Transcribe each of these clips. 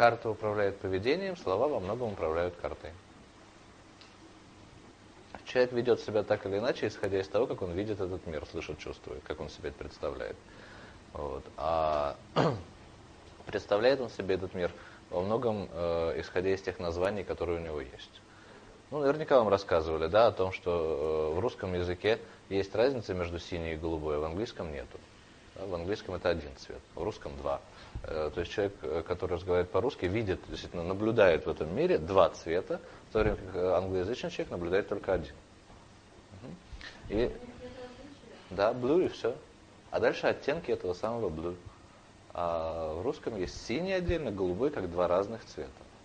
карта управляет поведением, слова во многом управляют картой. Человек ведет себя так или иначе, исходя из того, как он видит этот мир, слышит, чувствует, как он себе это представляет. Вот. А представляет он себе этот мир во многом исходя из тех названий, которые у него есть. Ну, наверняка вам рассказывали, да, о том, что в русском языке есть разница между синей и голубой, а в английском нету. Да, в английском это один цвет, в русском два. То есть человек, который разговаривает по-русски, видит, действительно, наблюдает в этом мире два цвета, в то время как англоязычный человек наблюдает только один. И, да, blue и все. А дальше оттенки этого самого blue. А в русском есть синий отдельно, голубой, как два разных цвета.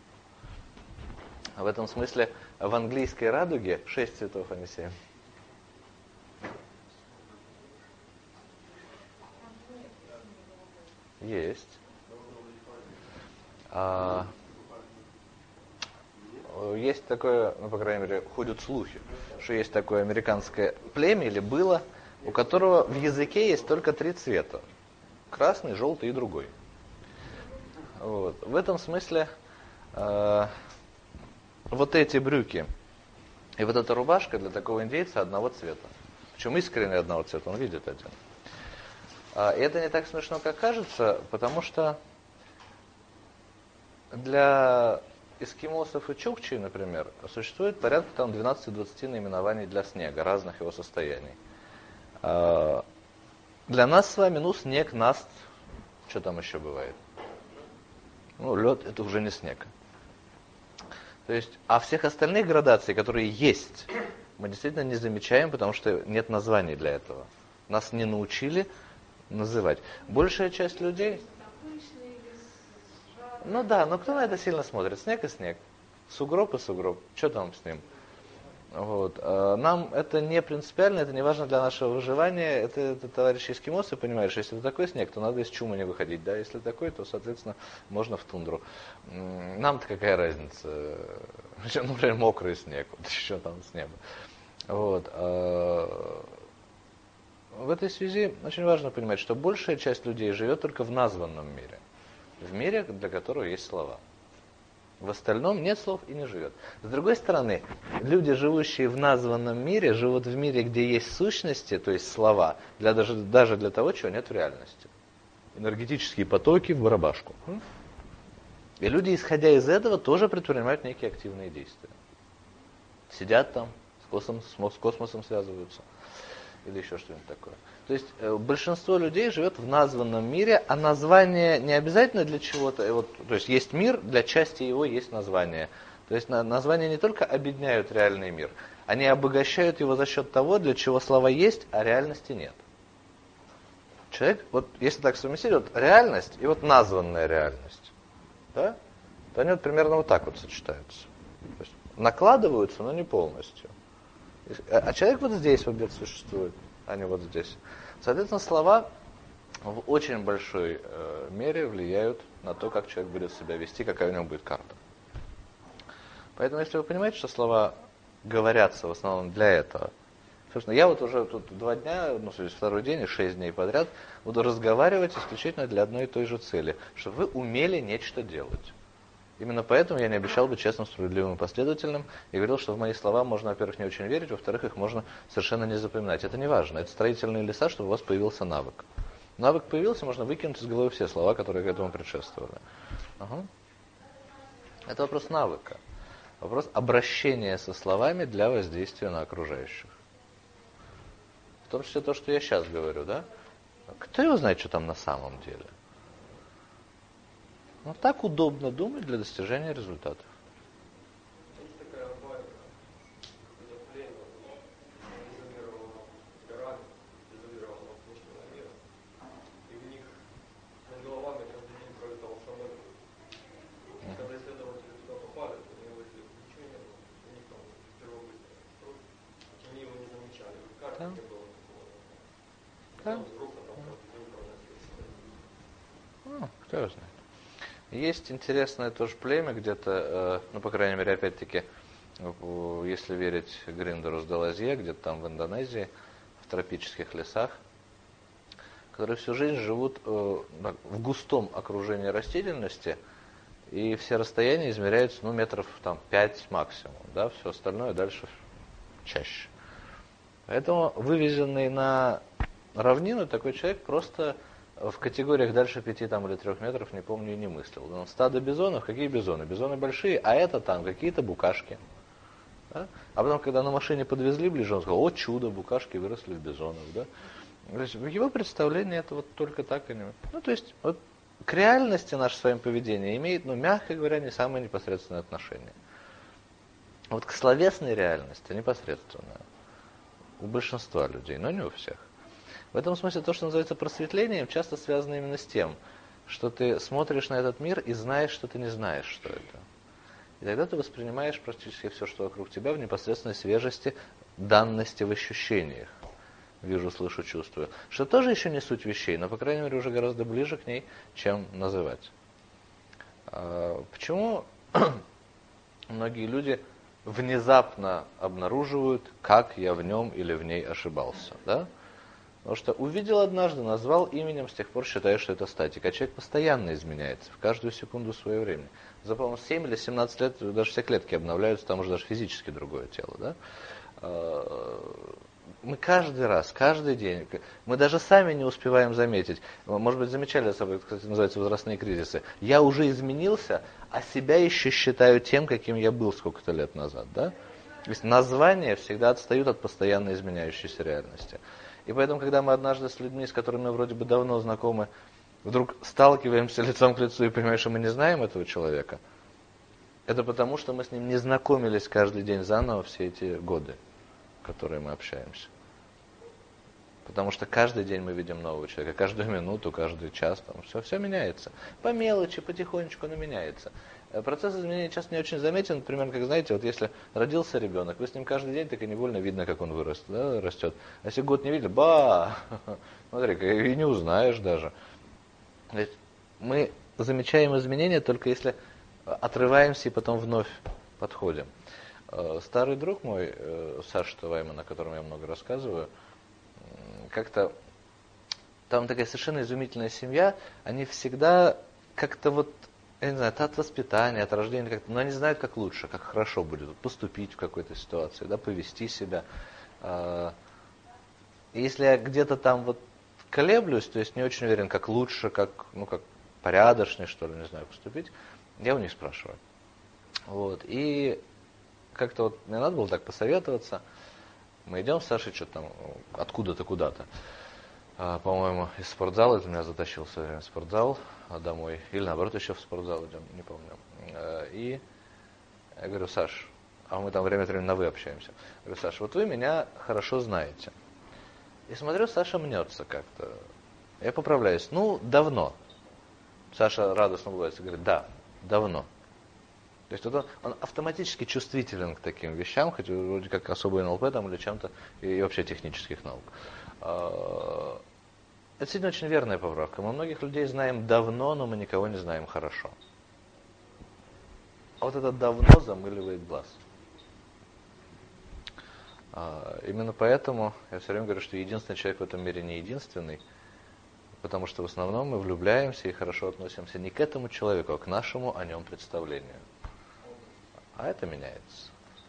В этом смысле в английской радуге 6 цветов, а не 7. Есть. Есть такое, ну, по крайней мере, ходят слухи, что есть такое американское племя, или было, у которого в языке есть только 3 цвета. Красный, желтый и другой. Вот. В этом смысле вот эти брюки и вот эта рубашка для такого индейца одного цвета. Причем искренне одного цвета, он видит один. И это не так смешно, как кажется, потому что для эскимосов и чукчей, например, существует порядка там 12-20 наименований для снега, разных его состояний. Для нас с вами, ну, снег, наст, что там еще бывает? Ну, лед, это уже не снег. То есть, а всех остальных градаций, которые есть, мы действительно не замечаем, потому что нет названий для этого. Нас не научили называть. Большая часть людей... Ну да, но кто на это сильно смотрит? Снег и снег. Сугроб и сугроб. Что там с ним? Вот. Нам это не принципиально, это не важно для нашего выживания. Это товарищи эскимосы понимают, что если это такой снег, то надо из чумы не выходить. Да? Если такой, то, соответственно, можно в тундру. Нам-то какая разница? Например, мокрый снег, вот еще там с неба. Вот. В этой связи очень важно понимать, что большая часть людей живет только в названном мире. В мире, для которого есть слова. В остальном нет слов и не живет. С другой стороны, люди, живущие в названном мире, живут в мире, где есть сущности, то есть слова, даже для того, чего нет в реальности. Энергетические потоки в барабашку. И люди, исходя из этого, тоже предпринимают некие активные действия. Сидят там, с космосом связываются. Или еще что-нибудь такое. То есть большинство людей живет в названном мире, а название не обязательно для чего-то. Вот, то есть есть мир, для части его есть название. То есть названия не только объединяют реальный мир, они обогащают его за счет того, для чего слова есть, а реальности нет. Человек, вот если так совместить, вот реальность и вот названная реальность, да, то они вот примерно вот так вот сочетаются. То есть накладываются, но не полностью. А человек вот здесь вот где-то существует, а не вот здесь. Соответственно, слова в очень большой мере влияют на то, как человек будет себя вести, какая у него будет карта. Поэтому, если вы понимаете, что слова говорятся в основном для этого. Собственно, я вот уже тут 2 дня, ну, то есть 2-й день и 6 дней подряд буду разговаривать исключительно для одной и той же цели, чтобы вы умели нечто делать. Именно поэтому я не обещал быть честным, справедливым и последовательным, и говорил, что в мои слова можно, во-первых, не очень верить, во-вторых, их можно совершенно не запоминать. Это не важно, это строительные леса, чтобы у вас появился навык. Навык появился, можно выкинуть из головы все слова, которые к этому предшествовали. Ага. Это вопрос навыка. Вопрос обращения со словами для воздействия на окружающих. В том числе то, что я сейчас говорю, да? Кто его знает, что там на самом деле? Но так удобно думать для достижения результатов. Есть такая байка, когда племя изолировано горами, изолировано от внешнего мира, и у них над головами каждый день пролетал самолет. Когда исследователи туда попали, то у него ничего не было. У них там впервые быстро строили. Они его не замечали. В карте не было такого. Там с группой там каждый день проносился. Кто его знает. Есть интересное тоже племя где-то, ну, по крайней мере, опять-таки, если верить Гриндеру с Далазье, где-то там в Индонезии, в тропических лесах, которые всю жизнь живут в густом окружении растительности и все расстояния измеряются, ну, метров там 5 максимум, да, все остальное дальше чаще. Поэтому вывезенный на равнину такой человек просто в категориях дальше 5 там, или 3 метров, не помню, и не мыслил. Он стадо бизонов, какие бизоны? Бизоны большие, а это там какие-то букашки. Да? А потом, когда на машине подвезли ближе, он сказал: о, чудо, букашки выросли в бизонов. Да? То есть в его представлении это вот только так и не... Ну, то есть вот к реальности наше своим поведением имеет, ну, мягко говоря, не самое непосредственное отношение. Вот к словесной реальности непосредственное у большинства людей, но не у всех. В этом смысле то, что называется просветлением, часто связано именно с тем, что ты смотришь на этот мир и знаешь, что ты не знаешь, что это. И тогда ты воспринимаешь практически все, что вокруг тебя, в непосредственной свежести, данности в ощущениях. Вижу, слышу, чувствую. Что тоже еще не суть вещей, но, по крайней мере, уже гораздо ближе к ней, чем называть. Почему многие люди внезапно обнаруживают, как я в нем или в ней ошибался, да? Потому что увидел однажды, назвал именем, с тех пор считаю, что это статика. А человек постоянно изменяется, в каждую секунду своего времени. За, по-моему, 7 или 17 лет даже все клетки обновляются, там уже даже физически другое тело, да? Мы каждый раз, каждый день, мы даже сами не успеваем заметить. Может быть, замечали за собой, кстати, называется возрастные кризисы. Я уже изменился, а себя еще считаю тем, каким я был сколько-то лет назад. Да? То есть названия всегда отстают от постоянно изменяющейся реальности. И поэтому, когда мы однажды с людьми, с которыми мы вроде бы давно знакомы, вдруг сталкиваемся лицом к лицу и понимаем, что мы не знаем этого человека, это потому, что мы с ним не знакомились каждый день заново все эти годы, в которые мы общаемся. Потому что каждый день мы видим нового человека, каждую минуту, каждый час, там все меняется. По мелочи, потихонечку, но меняется. Процесс изменения часто не очень заметен, например, как, знаете, вот если родился ребенок, вы с ним каждый день, так и невольно видно, как он вырос, да, растет. А если год не видели, смотри, и не узнаешь даже. Ведь мы замечаем изменения только если отрываемся и потом вновь подходим. Старый друг мой, Саша Тавайман, о котором я много рассказываю, как-то, там такая совершенно изумительная семья, они всегда как-то вот, я не знаю, это от воспитания, от рождения, как-то, но они знают, как лучше, как хорошо будет поступить в какой-то ситуации, да, повести себя. И если я где-то там вот колеблюсь, то есть не очень уверен, как лучше, как порядочнее, что ли, не знаю, поступить, я у них спрашиваю. Вот, и как-то вот мне надо было так посоветоваться. Мы идем с Сашей что-то там откуда-то куда-то. По-моему, из спортзала, это меня затащил все время в спортзал домой. Или наоборот, еще в спортзал идем, не помню. И я говорю: Саш, а мы там время от времени на «вы» общаемся. Я говорю: Саш, вот вы меня хорошо знаете. И смотрю, Саша мнется как-то. Я поправляюсь: ну, давно. Саша радостно улыбается, говорит: да, давно. То есть вот он автоматически чувствителен к таким вещам, хоть вроде как особый НЛП там или чем-то, и вообще технических наук. Это действительно очень верная поправка. Мы многих людей знаем давно, но мы никого не знаем хорошо. А вот это давно замыливает глаз. Именно поэтому я все время говорю, что единственный человек в этом мире не единственный, потому что в основном мы влюбляемся и хорошо относимся не к этому человеку, а к нашему о нем представлению. А это меняется.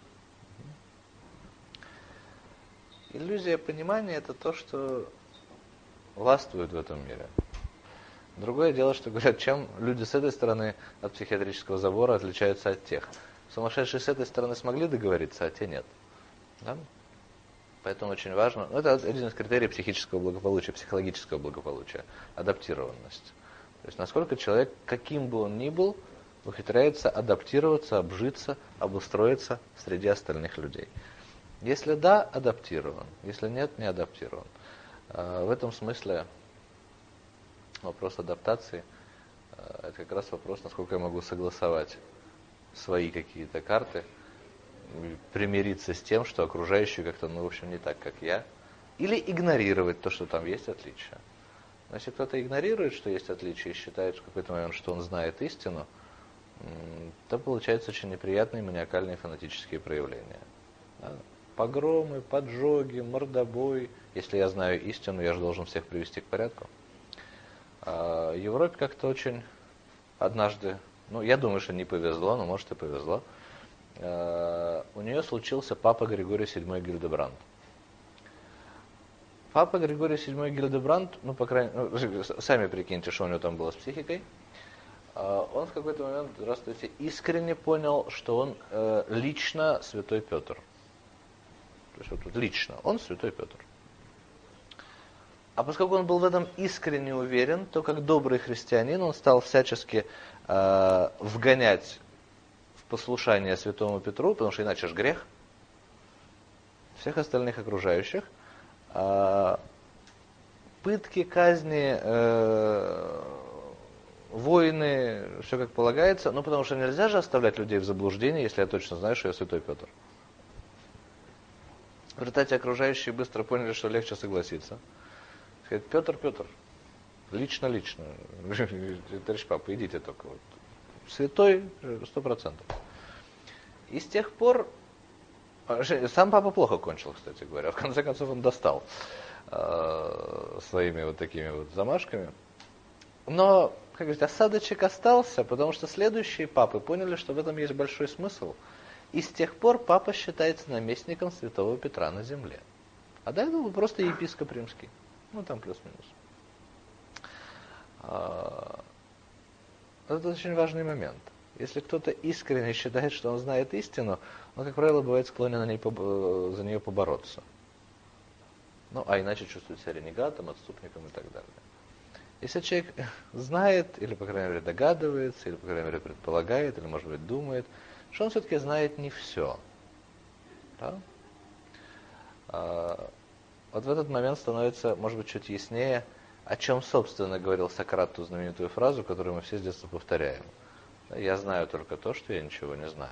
Иллюзия понимания – это то, что властвует в этом мире. Другое дело, что говорят, чем люди с этой стороны от психиатрического забора отличаются от тех. Сумасшедшие с этой стороны смогли договориться, а те нет. Да? Поэтому очень важно, это один из критериев психического благополучия, психологического благополучия, адаптированность. То есть насколько человек, каким бы он ни был, ухитряется адаптироваться, обжиться, обустроиться среди остальных людей. Если да, адаптирован. Если нет, не адаптирован. В этом смысле вопрос адаптации – это как раз вопрос, насколько я могу согласовать свои какие-то карты, примириться с тем, что окружающие как-то, в общем, не так, как я, или игнорировать то, что там есть отличия. Но если кто-то игнорирует, что есть отличия, и считает в какой-то момент, что он знает истину, то получаются очень неприятные маниакальные фанатические проявления. Да? Погромы, поджоги, мордобой. Если я знаю истину, я же должен всех привести к порядку. В Европе как-то очень однажды ну, я думаю, что не повезло, но может и повезло, у нее случился папа Григорий VII Гильдебранд. Папа Григорий VII Гильдебранд, ну, по крайней мере, сами прикиньте, что у него там было с психикой, он в какой-то момент, здравствуйте, искренне понял, что он лично святой Петр. То есть вот лично, он святой Петр. А поскольку он был в этом искренне уверен, то как добрый христианин он стал всячески вгонять в послушание святому Петру, потому что иначе же грех, всех остальных окружающих. Пытки, казни, войны, все как полагается, ну потому что нельзя же оставлять людей в заблуждении, если я точно знаю, что я святой Петр. В результате окружающие быстро поняли, что легче согласиться. Сказать, Петр, лично, товарищ папа, идите только. Вот. Святой 100%. И с тех пор, сам папа плохо кончил, кстати говоря, в конце концов он достал своими вот такими вот замашками. Но, как говорить, осадочек остался, потому что следующие папы поняли, что в этом есть большой смысл. И с тех пор папа считается наместником святого Петра на земле. А до этого был просто епископ римский. Ну, там плюс-минус. Это очень важный момент. Если кто-то искренне считает, что он знает истину, он, как правило, бывает склонен за нее побороться. Ну, а иначе чувствует себя ренегатом, отступником и так далее. Если человек знает, или, по крайней мере, догадывается, или, по крайней мере, предполагает, или, может быть, думает, что он все-таки знает не все. Да? Вот в этот момент становится, может быть, чуть яснее, о чем, собственно, говорил Сократ ту знаменитую фразу, которую мы все с детства повторяем. Я знаю только то, что я ничего не знаю.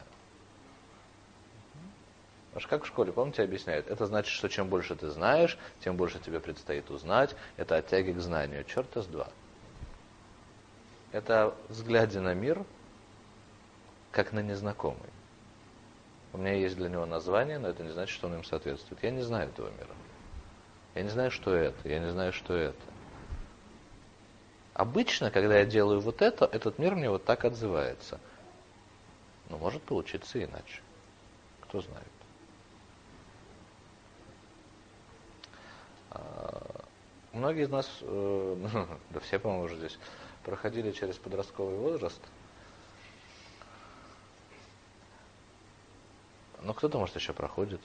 Потому что как в школе, помните, объясняют, это значит, что чем больше ты знаешь, тем больше тебе предстоит узнать, это от тяги к знанию. Черта с два. Это взгляде на мир, как на незнакомый. У меня есть для него название, но это не значит, что он им соответствует. Я не знаю этого мира. Я не знаю, что это. Я не знаю, что это. Обычно, когда я делаю вот это, этот мир мне вот так отзывается. Но может получиться иначе. Кто знает. Многие из нас, да все, по-моему, уже здесь, проходили через подростковый возраст. Но кто-то, может, еще проходит.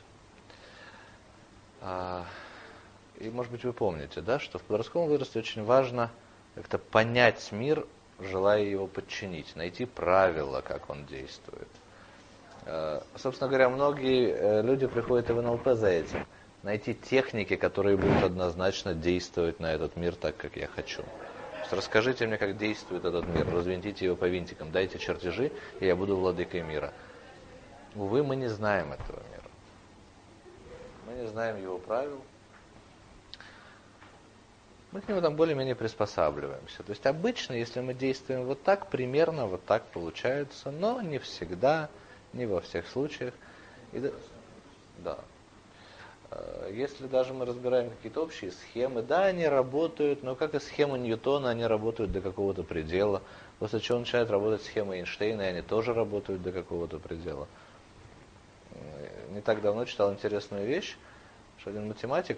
И, может быть, вы помните, да, что в подростковом возрасте очень важно как-то понять мир, желая его подчинить, найти правила, как он действует. Собственно говоря, многие люди приходят в НЛП за этим. Найти техники, которые будут однозначно действовать на этот мир так, как я хочу. То есть расскажите мне, как действует этот мир, развинтите его по винтикам, дайте чертежи, и я буду владыкой мира. Увы, мы не знаем этого мира. Мы не знаем его правил. Мы к нему там более-менее приспосабливаемся. То есть обычно, если мы действуем вот так, примерно вот так получается, но не всегда, не во всех случаях. Да. Если даже мы разбираем какие-то общие схемы, да, они работают, но как и схемы Ньютона, они работают до какого-то предела. После чего начинают работать схемы Эйнштейна, и они тоже работают до какого-то предела. Не так давно читал интересную вещь, что один математик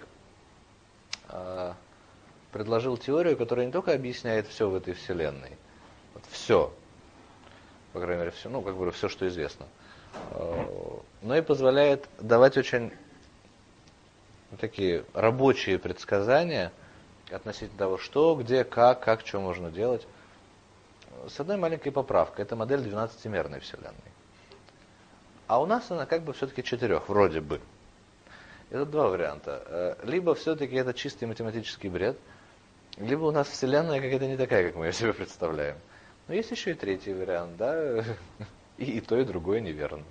предложил теорию, которая не только объясняет все в этой вселенной, вот все, по крайней мере, все, ну, как бы все, что известно, но и позволяет давать очень такие рабочие предсказания относительно того, что, где, как, что можно делать. С одной маленькой поправкой. Это модель 12-мерной вселенной. А у нас она как бы все-таки 4, вроде бы. Это два варианта. Либо все-таки это чистый математический бред, либо у нас вселенная какая-то не такая, как мы ее себе представляем. Но есть еще и третий вариант, да, и то, и другое неверно.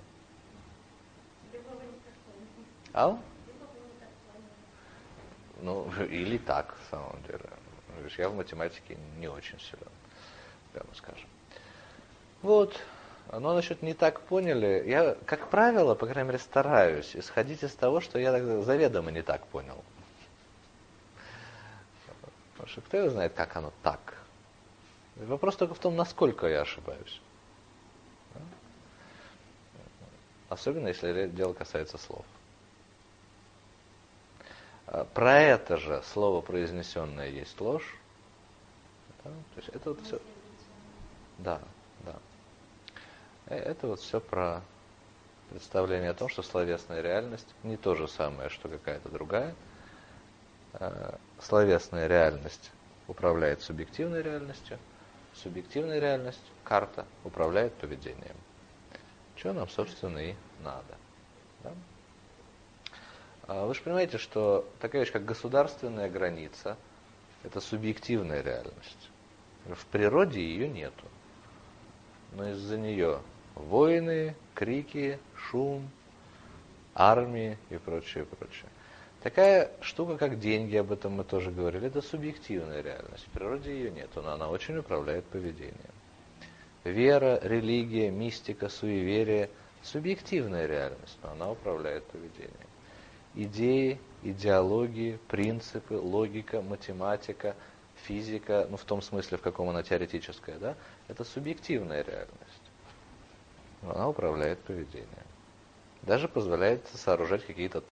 А? Ну, или так, в самом деле. Я в математике не очень силен, прямо скажем. Вот. Но насчет не так поняли. Я, как правило, по крайней мере, стараюсь исходить из того, что я заведомо не так понял. Потому что кто его знает, как оно так. Вопрос только в том, насколько я ошибаюсь. особенно если дело касается слов. Про это же слово произнесенное есть ложь. Да? То есть это вот все. Да, да. Это вот все про представление о том, что словесная реальность не то же самое, что какая-то другая. Словесная реальность управляет субъективной реальностью, субъективная реальность, карта, управляет поведением. Что нам, собственно, и надо. Да? Вы же понимаете, что такая вещь, как государственная граница, это субъективная реальность. В природе ее нету. Но из-за нее войны, крики, шум, армии и прочее, прочее. Такая штука, как деньги, об этом мы тоже говорили, это субъективная реальность. В природе ее нет, но она очень управляет поведением. Вера, религия, мистика, суеверие – субъективная реальность, но она управляет поведением. Идеи, идеологии, принципы, логика, математика, физика, в том смысле, в каком она теоретическая, да, это субъективная реальность. Но она управляет поведением. Даже позволяет сооружать какие-то